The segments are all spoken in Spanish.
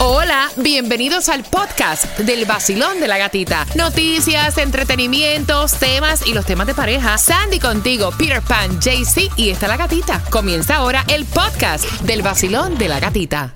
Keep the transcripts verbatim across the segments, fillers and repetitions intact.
Hola, bienvenidos al podcast del Vacilón de la Gatita. Noticias, entretenimientos, temas y los temas de pareja. Sandy contigo, Peter Pan, J C y está la gatita. Comienza ahora el podcast del Vacilón de la Gatita.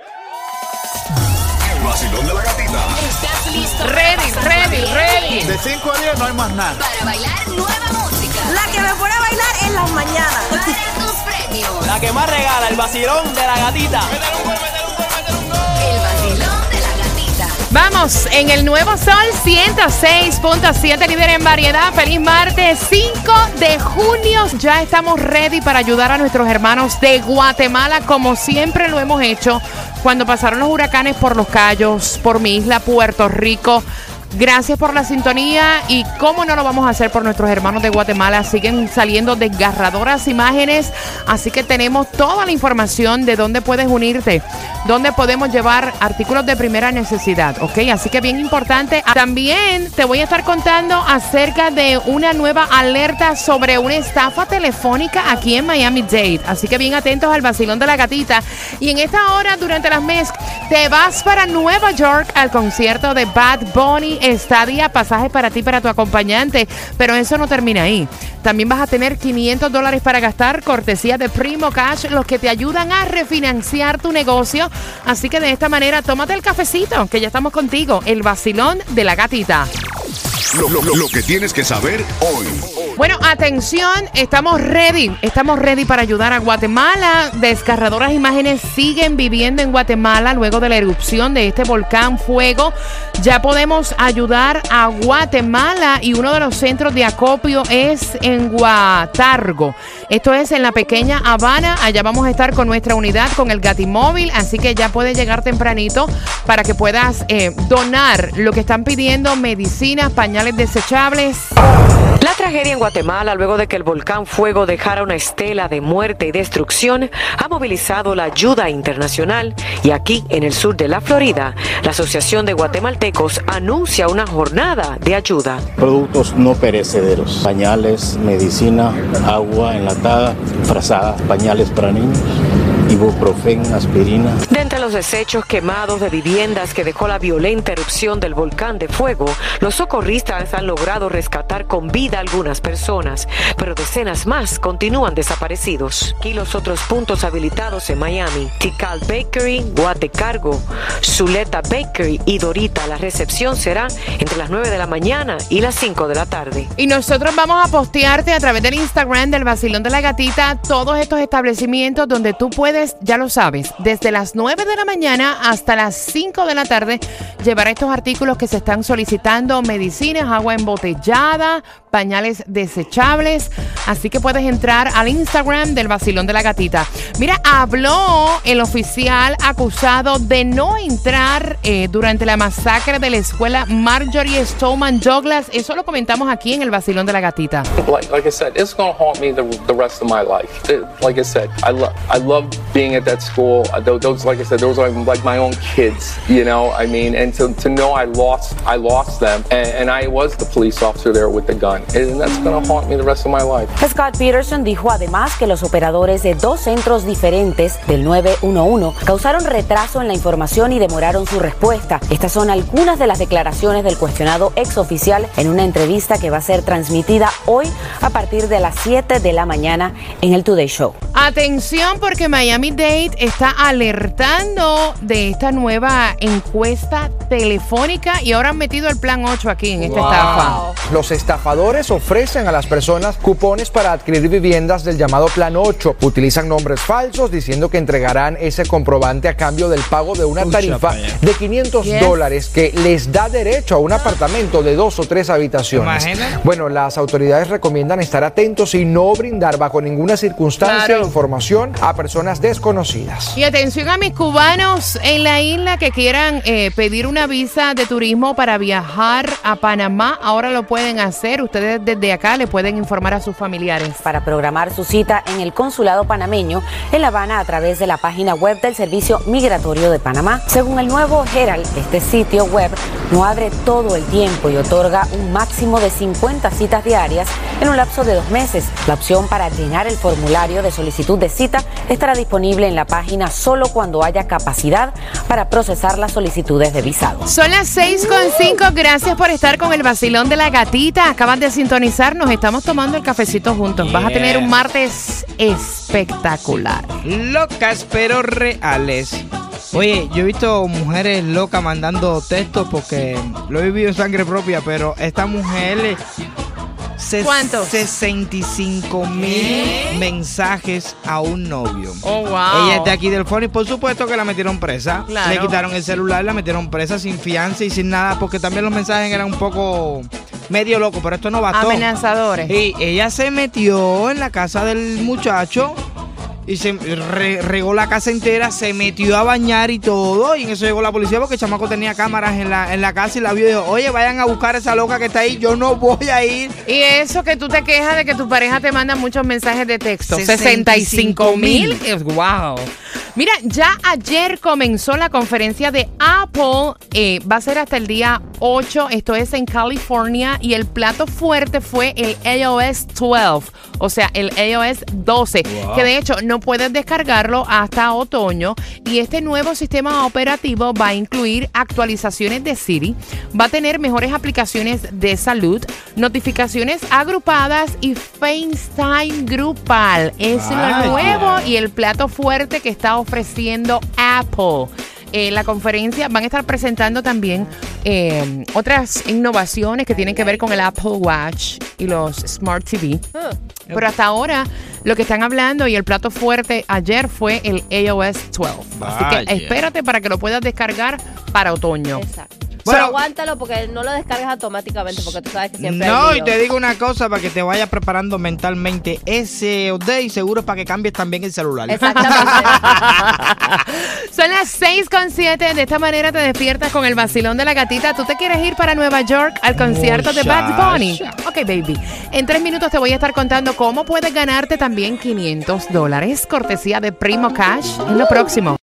El Vacilón de la Gatita. ¿Estás listo? Ready, ready, ready. De cinco a diez no hay más nada. Para bailar nueva música. La que me pone a bailar en las mañanas. Para tus premios. La que más regala, el Vacilón de la Gatita. Métele un gol, métele un gol, métele un gol. El Vacilón de la Gatita. Vamos, en el Nuevo Sol ciento seis punto siete, líder en variedad. Feliz martes, cinco de junio. Ya estamos ready para ayudar a nuestros hermanos de Guatemala, como siempre lo hemos hecho cuando pasaron los huracanes por Los Cayos, por mi isla Puerto Rico. Gracias por la sintonía y cómo no lo vamos a hacer por nuestros hermanos de Guatemala. Siguen saliendo desgarradoras imágenes, así que tenemos toda la información de dónde puedes unirte, dónde podemos llevar artículos de primera necesidad, ¿ok? Así que bien importante. También te voy a estar contando acerca de una nueva alerta sobre una estafa telefónica aquí en Miami-Dade. Así que bien atentos al Vacilón de la Gatita. Y en esta hora, durante las mes, te vas para Nueva York al concierto de Bad Bunny. Estadía, pasaje para ti, para tu acompañante, pero eso no termina ahí. También vas a tener quinientos dólares para gastar, cortesía de Primo Cash, los que te ayudan a refinanciar tu negocio. Así que de esta manera, tómate el cafecito, que ya estamos contigo, el Vacilón de la Gatita. Lo, lo, lo que tienes que saber hoy. Bueno, atención, estamos ready, estamos ready para ayudar a Guatemala. Desgarradoras imágenes siguen viviendo en Guatemala luego de la erupción de este volcán Fuego. Ya podemos ayudar a Guatemala y uno de los centros de acopio es en Guatargo. Esto es en la pequeña Habana. Allá vamos a estar con nuestra unidad, con el Gatimóvil, así que ya puedes llegar tempranito para que puedas eh, donar lo que están pidiendo: medicinas, pañales desechables. La tragedia en Guatemala, luego de que el volcán Fuego dejara una estela de muerte y destrucción, ha movilizado la ayuda internacional y aquí, en el sur de la Florida, la Asociación de Guatemaltecos anuncia una jornada de ayuda. Productos no perecederos, pañales, medicina, agua enlatada, frazadas, pañales para niños, ibuprofen, aspirina. De entre los desechos quemados de viviendas que dejó la violenta erupción del volcán de Fuego, los socorristas han logrado rescatar con vida a algunas personas, pero decenas más continúan desaparecidos. Aquí los otros puntos habilitados en Miami: Tikal Bakery, Guatecargo, Zuleta Bakery y Dorita. La recepción será entre las nueve de la mañana y las cinco de la tarde. Y nosotros vamos a postearte a través del Instagram del Vacilón de la Gatita todos estos establecimientos donde tú puedes, ya lo sabes, desde las nueve de la mañana hasta las cinco de la tarde llevar estos artículos que se están solicitando: medicinas, agua embotellada, pañales desechables. Así que puedes entrar al Instagram del Vacilón de la Gatita. Mira, habló el oficial acusado de no entrar eh, durante la masacre de la escuela Marjory Stoneman Douglas. Eso lo comentamos aquí en el Vacilón de la Gatita. Like, like I said, it's going to haunt me the, the rest of my life. It, like I said, I love I love being at that school. Uh, those, those, like I said, those are like my own kids, you know. I mean, and to, to know I lost I lost them, and, and I was the police officer there with the gun, and that's going to haunt me the rest of my life. Scott Peterson dijo además que los operadores de dos centros diferentes del nueve uno uno causaron retraso en la información y demoraron su respuesta. Estas son algunas de las declaraciones del cuestionado exoficial en una entrevista que va a ser transmitida hoy a partir de las siete de la mañana en el Today Show. Atención, porque Miami-Dade está alertando de esta nueva encuesta telefónica y ahora han metido el plan ocho aquí en esta wow. estafa. Los estafadores ofrecen a las personas cupones para adquirir viviendas del llamado Plan ocho. Utilizan nombres falsos diciendo que entregarán ese comprobante a cambio del pago de una tarifa de quinientos yes. dólares que les da derecho a un apartamento de dos o tres habitaciones. ¿Imagina? Bueno, las autoridades recomiendan estar atentos y no brindar bajo ninguna circunstancia claro. información a personas desconocidas. Y atención a mis cubanos en la isla que quieran eh, pedir una visa de turismo para viajar a Panamá. Ahora lo pueden hacer. Ustedes desde acá le pueden informar a sus familiares. Para programar su cita en el consulado panameño en La Habana a través de la página web del Servicio Migratorio de Panamá. Según el nuevo Herald, este sitio web no abre todo el tiempo y otorga un máximo de cincuenta citas diarias en un lapso de dos meses. La opción para llenar el formulario de solicitud solicitud de cita estará disponible en la página solo cuando haya capacidad para procesar las solicitudes de visado. Son las seis con cinco. Gracias por estar con el vacilón de la gatita. Acabas de sintonizarnos. Estamos tomando el cafecito juntos. Vas a tener un martes espectacular. Locas pero reales. Oye, yo he visto mujeres locas mandando textos porque lo he vivido en sangre propia, pero esta mujer... ¿Cuántos? sesenta y cinco mil mensajes a un novio. Oh, wow. Ella es de aquí del foro y por supuesto que la metieron presa. Claro. Le quitaron el celular, la metieron presa sin fianza y sin nada, porque también los mensajes eran un poco medio locos, pero esto no bastó. Amenazadores. Y ella se metió en la casa del muchacho y se re, regó la casa entera, se metió a bañar y todo, y en eso llegó la policía porque el chamaco tenía cámaras en la, en la casa y la vio y dijo, oye, vayan a buscar a esa loca que está ahí, yo no voy a ir. Y eso que tú te quejas de que tu pareja te manda muchos mensajes de texto. sesenta y cinco mil. Wow. Mira, ya ayer comenzó la conferencia de Apple. Eh, va a ser hasta el día ocho. Esto es en California. Y el plato fuerte fue el iOS doce. O sea, el iOS doce. Wow. Que de hecho no puedes descargarlo hasta otoño. Y este nuevo sistema operativo va a incluir actualizaciones de Siri. Va a tener mejores aplicaciones de salud, notificaciones agrupadas y FaceTime grupal. Es Vaya. lo nuevo y el plato fuerte que está ofreciendo Apple. En la conferencia van a estar presentando también eh, otras innovaciones que tienen que ver con el Apple Watch y los Smart T V. Pero hasta ahora lo que están hablando y el plato fuerte ayer fue el iOS doce. Así que Vaya. espérate para que lo puedas descargar para otoño. Exacto. Bueno, Pero aguántalo porque no lo descargas automáticamente porque tú sabes que siempre no, hay y te digo una cosa para que te vayas preparando mentalmente. Ese update seguro es para que cambies también el celular. Exactamente. Son las seis con siete. De esta manera te despiertas con el vacilón de la gatita. ¿Tú te quieres ir para Nueva York al concierto de Bad Bunny? Ok, baby. En tres minutos te voy a estar contando cómo puedes ganarte también quinientos dólares. Cortesía de Primo Cash en lo próximo.